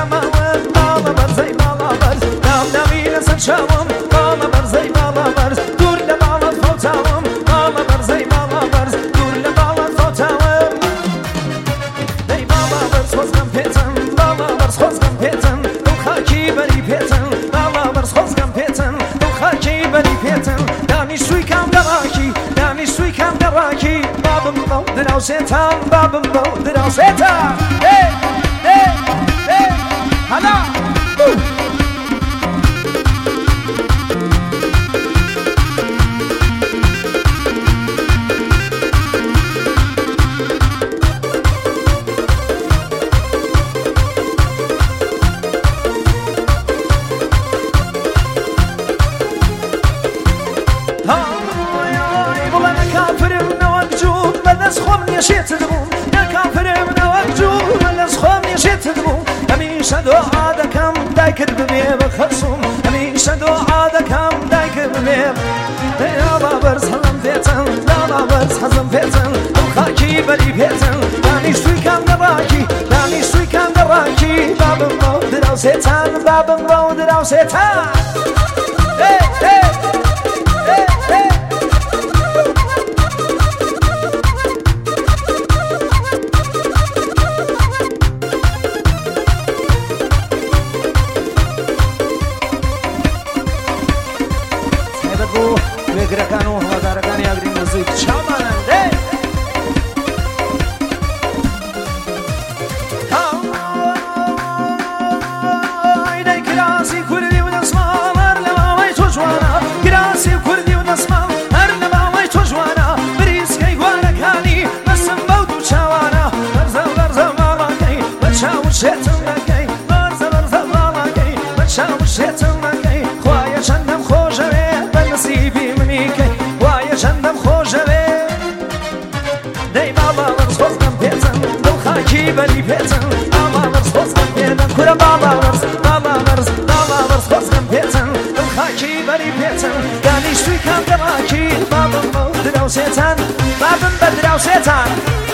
دەماوەت باڵە بەرزەی باڵا بەرز ناوناوی لەسەر چاوم باڵە بەرزەی باڵا بەرز دوور لە باڵت فەوتاوم باڵە بەرزەی باڵا بەرز دوور لە باڵت فەوتاوم دەی باڵا بەرز خۆزگەم پێتن باڵا بەرز خۆزگەم پێتن ئەو خاکی بەری پێتن باڵا بەرز خۆزگەم پێتن ئەو خاکی بەری پێتن دانیشتووی کام گەڕاکی دانیشتووی کام گەڕاکی بابم بەو دراوسێتان بابم بەو دراوسێتان هەلا شێت دەبووم یا کافرم نەوەک جوو لەس خۆم نێشێت دەبووم هەمیشە دۆعا دەکەم دایکت ببێ بە خەرسوم هەمیشە دۆعا دەکەم دایکت ببێ باڵا بەرز هەڵم پێتن باڵا بەرز حەزم پێتن ئەو خاکی بەری پێتن دانیشتووی کام گەڕاکی دانیشتووی کام گەڕاکی بابم بەو دراوسێتان بابم بەو دراوسێتان وێگرەکان و هەوادارەکانی ئاگرین نزیک چاوانن دەی گراسی کوردی و دەسماڵ هەر لە ماوەی تۆ جوانە گراسی کوردی و دەسماڵ هەر لە ماوەی تۆ جوانە بریسکەی گوارەکانی بەسم بەو دوو چاوانە بەرزە بەرزە ماڵەکەی بە چاو شێتم دەکەی بەرزە بەرزە ماڵەکەی بە چاو شێتم دەکەی خوایە چەندەم خۆشەوێ بە نسیبی منیکەی وایە چەندەم خۆشەوێ دەی باڵا بەرز خۆزگەم پێتن دڵ خاکی بەری پێتن باڵا بەرز خۆزگەم پێتن کورە باڵا بەرز خۆزگەم پێتن دڵ خاکی بەری پێتن دانیشتووی کام گەڕاکی بابم بەو دراوسێتان بابم بە دراوسێتان